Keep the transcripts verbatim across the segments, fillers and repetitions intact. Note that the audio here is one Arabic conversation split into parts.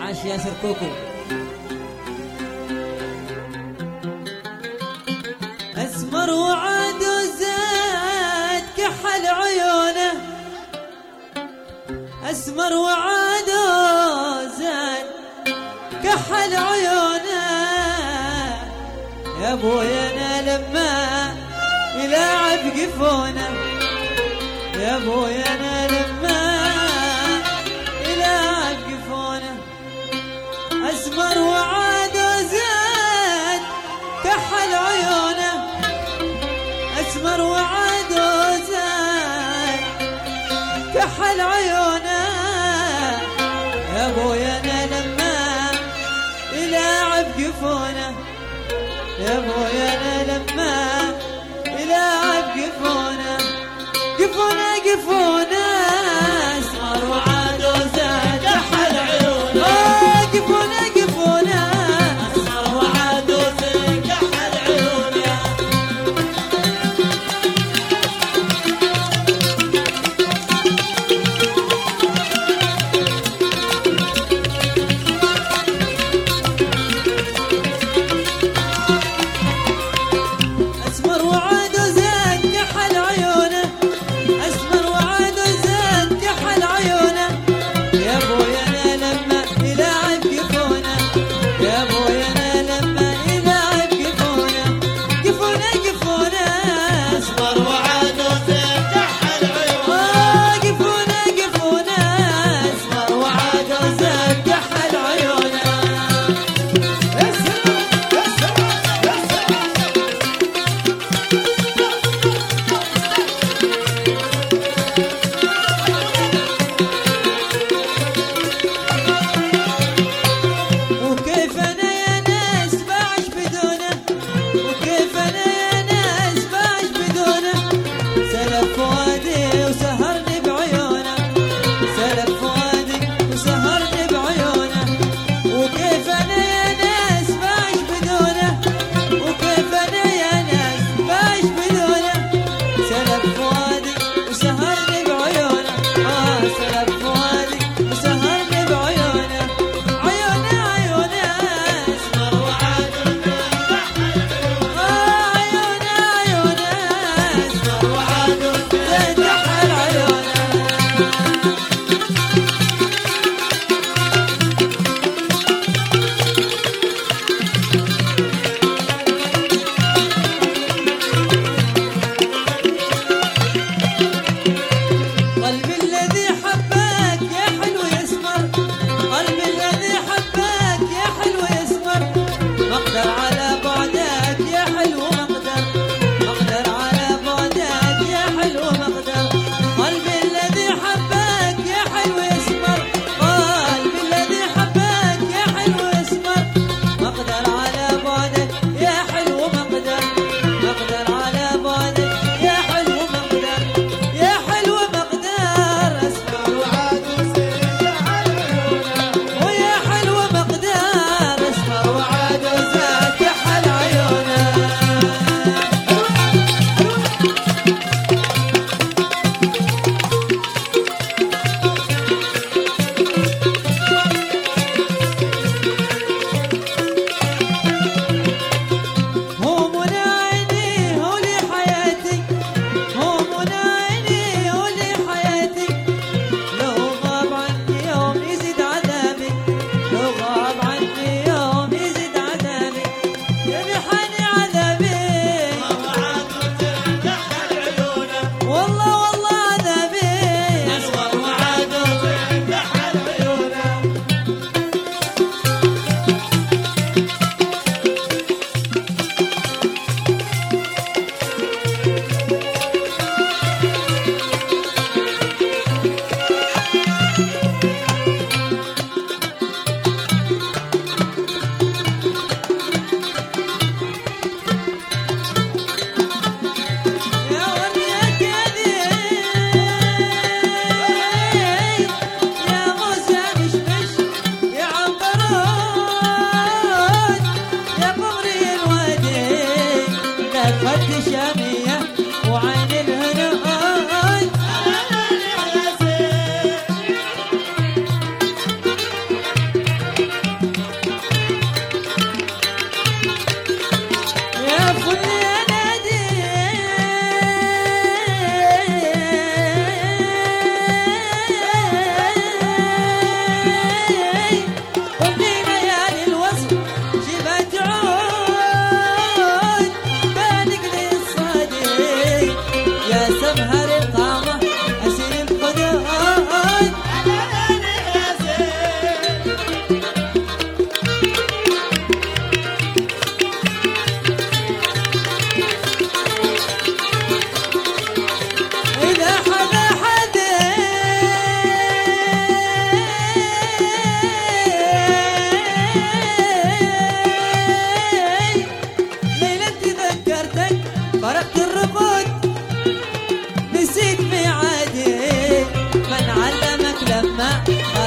عاش ياسر كوكو. أسمر وعاد وزاد كحل عيونه، أسمر وعاد وزاد كحل عيونه، يا ابويا انا لما يلاعب قفونه، يا ابويا انا لما يلاعب قفونه. أسمر وعاد وزاد كحل عيونه، أسمر وعاد وزاد كحل عيونه، يا ابويا انا لما يلاعب قفونه، يا ابويا انا لما يلاعب قفونه، قفونه قفونه. أسمر وعاد وزاد كحل عيونه، آه قفونه قفونه. أسمر وعاد وزاد كحل عيونه. أسمر وعاد وزاد كحل عيونه، أسمر وعاد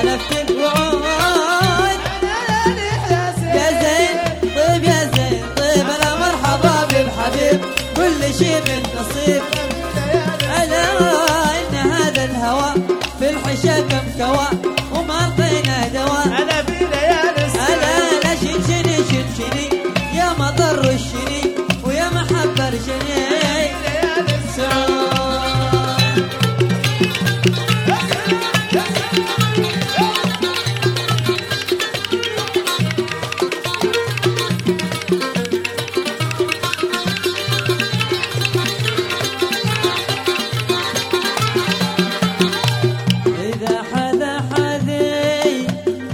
خلفت الوعود يا زين طيب يا زين طيب انا مرحبا بالحبيب كل شي بالنصيب الا ان هذا الهوى في الحشا كم كوا وما لقينا دواء انا في ليالي الا لا شنشني شنشني يا مطر الشني ويا محبة رشني سعود إذا حذا حذي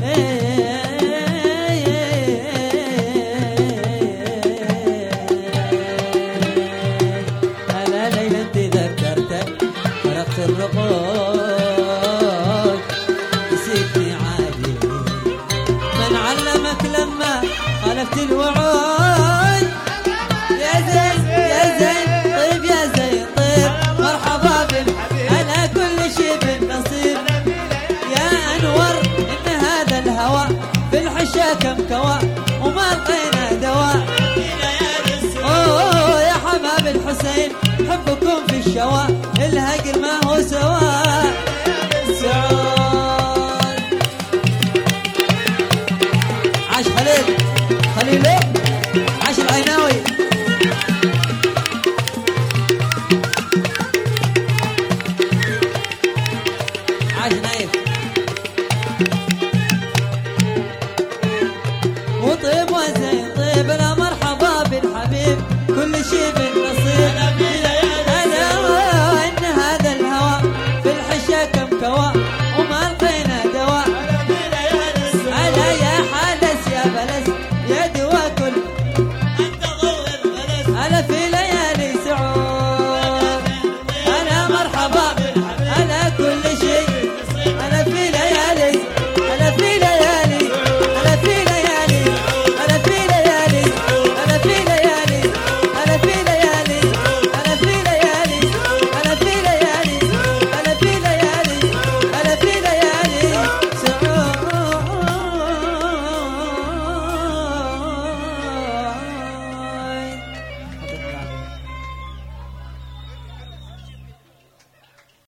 أنا ليلة تذكرتك فرقت الرقود نسيتني عادي من علمك لما خالفت الوعود يا زين يا زين طيب يا زين طيب مرحبا بالحبيب أنا كل شي بالنصيب يا أنور إن هذا الهوى في الحشا كم كوا وما لقينا دواء أوه يا حباب الحسين حبكم في الشوا الهجر ما هو سواء سعود عاش خليل خليله عاش العيناوي عاش نايف وطيب وزين طيب لا مرحبا بالحبيب كل شي بالنصيب انا ان هذا الهوى في الحشا كم كوا وما لقينا دواء الا يا حالس يا بلس يا دوا كل انت ضوء الغلس الا في